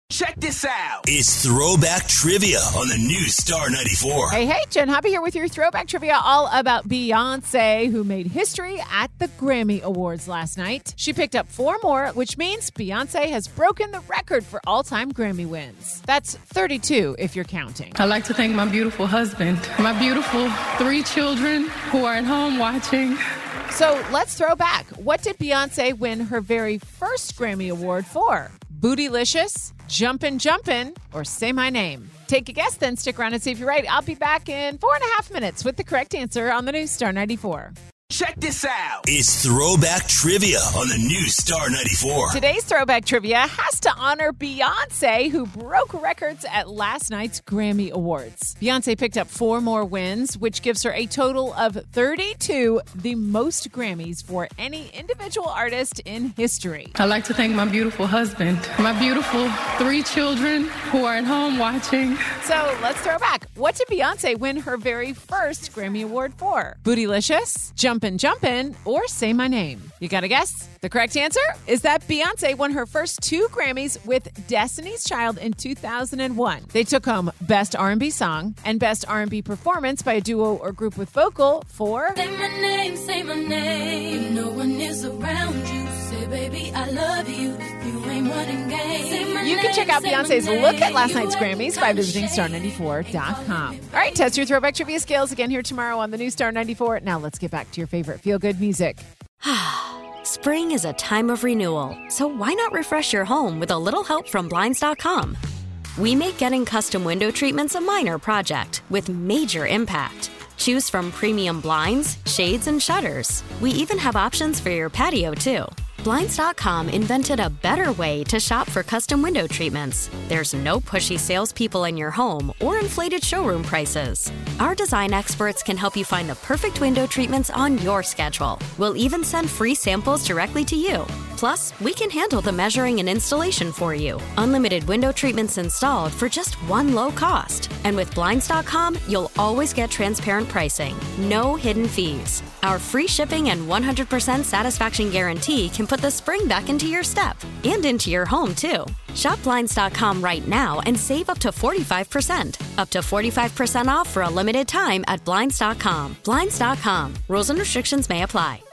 Check this out. It's Throwback Trivia on the new Star 94. Hey, Jen Hubby here with your Throwback Trivia all about Beyonce, who made history at the Grammy Awards last night. She picked up 4 more, which means Beyonce has broken the record for all-time Grammy wins. That's 32 if you're counting. I'd like to thank my beautiful husband, my beautiful 3 children who are at home watching. So let's throw back. What did Beyonce win her very first Grammy Award for? Bootylicious, Jumpin', or Say My Name? Take a guess, then stick around and see if you're right. I'll be back in 4.5 minutes with the correct answer on the new Star 94. Check this out. It's Throwback Trivia on the new Star 94. Today's Throwback Trivia has to honor Beyonce, who broke records at last night's Grammy Awards. Beyonce picked up 4 more wins, which gives her a total of 32, the most Grammys for any individual artist in history. I'd like to thank my beautiful husband, my beautiful 3 children who are at home watching. So let's throw back. What did Beyonce win her very first Grammy Award for? Bootylicious, Jumpin', or Say My Name? You gotta guess? The correct answer is that Beyonce won her first 2 Grammys with Destiny's Child in 2001. They took home Best R&B Song and Best R&B Performance by a duo or group with vocal for Say my name, no one is around you. Say, baby, I love you. You ain't running game. You can check out Beyonce's look at last night's Grammys by visiting star94.com. All right, test your Throwback Trivia skills again here tomorrow on the new Star 94. Now let's get back to your favorite feel-good music. Spring is a time of renewal, so why not refresh your home with a little help from Blinds.com? We make getting custom window treatments a minor project with major impact. Choose from premium blinds, shades, and shutters. We even have options for your patio, too. Blinds.com invented a better way to shop for custom window treatments. There's no pushy salespeople in your home or inflated showroom prices. Our design experts can help you find the perfect window treatments on your schedule. We'll even send free samples directly to you. Plus, we can handle the measuring and installation for you. Unlimited window treatments installed for just one low cost. And with Blinds.com, you'll always get transparent pricing. No hidden fees. Our free shipping and 100% satisfaction guarantee can put the spring back into your step and into your home, too. Shop Blinds.com right now and save up to 45%. Up to 45% off for a limited time at Blinds.com. Blinds.com. Rules and restrictions may apply.